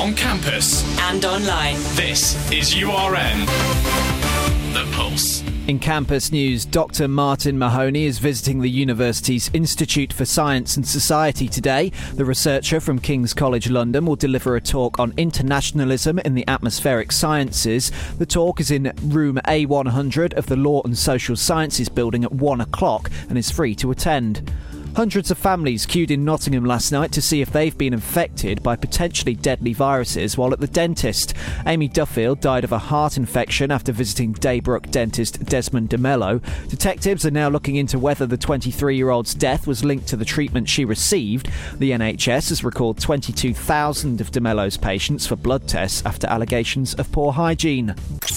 on campus and online. This is URN The Pulse. In campus news, Dr. Martin Mahoney is visiting the university's Institute for Science and Society today. The researcher from King's College London will deliver a talk on internationalism in the atmospheric sciences. The talk is in room A100 of the Law and Social Sciences building at 1 o'clock and is free to attend. Hundreds of families queued in Nottingham last night to see if they've been infected by potentially deadly viruses while at the dentist. Amy Duffield died of a heart infection after visiting Daybrook dentist Desmond DeMello. Detectives are now looking into whether the 23-year-old's death was linked to the treatment she received. The NHS has recalled 22,000 of DeMello's patients for blood tests after allegations of poor hygiene.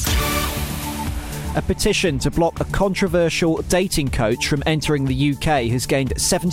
A petition to block a controversial dating coach from entering the UK has gained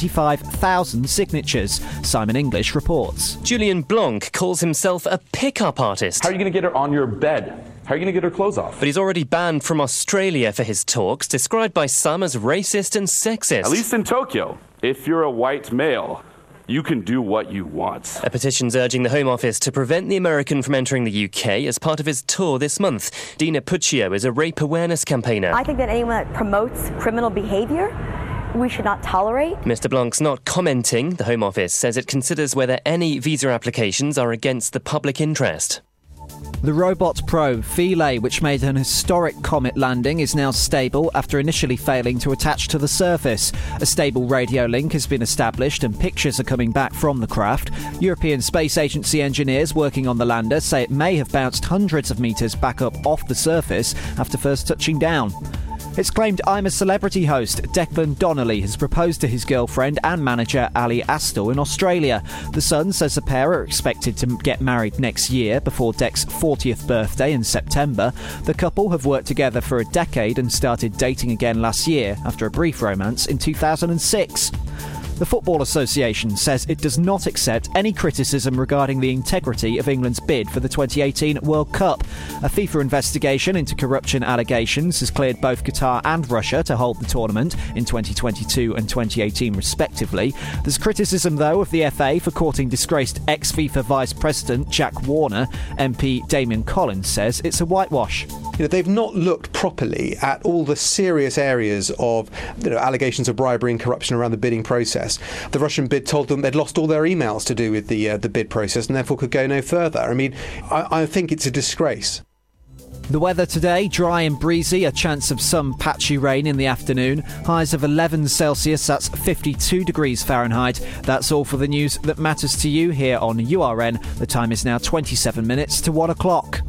75,000 signatures. Simon English reports. Julian Blanc calls himself a pick-up artist. How are you going to get her on your bed? How are you going to get her clothes off? But he's already banned from Australia for his talks, described by some as racist and sexist. At least in Tokyo, if you're a white male, you can do what you want. A petition's urging the Home Office to prevent the American from entering the UK as part of his tour this month. Dina Puccio is a rape awareness campaigner. I think that anyone that promotes criminal behaviour, we should not tolerate. Mr. Blanc's not commenting. The Home Office says it considers whether any visa applications are against the public interest. The robot probe Philae, which made an historic comet landing, is now stable after initially failing to attach to the surface. A stable radio link has been established and pictures are coming back from the craft. European Space Agency engineers working on the lander say it may have bounced hundreds of metres back up off the surface after first touching down. It's claimed I'm a Celebrity host Declan Donnelly has proposed to his girlfriend and manager Ali Astle in Australia. The Sun says the pair are expected to get married next year before Dec's 40th birthday in September. The couple have worked together for a decade and started dating again last year after a brief romance in 2006. The Football Association says it does not accept any criticism regarding the integrity of England's bid for the 2018 World Cup. A FIFA investigation into corruption allegations has cleared both Qatar and Russia to hold the tournament in 2022 and 2018 respectively. There's criticism, though, of the FA for courting disgraced ex-FIFA Vice President Jack Warner. MP Damian Collins says it's a whitewash. They've not looked properly at all the serious areas of allegations of bribery and corruption around the bidding process. The Russian bid told them they'd lost all their emails to do with the bid process and therefore could go no further. I mean, I think it's a disgrace. The weather today, dry and breezy, a chance of some patchy rain in the afternoon. Highs of 11 Celsius, that's 52 degrees Fahrenheit. That's all for the news that matters to you here on URN. The time is now 27 minutes to 1 o'clock.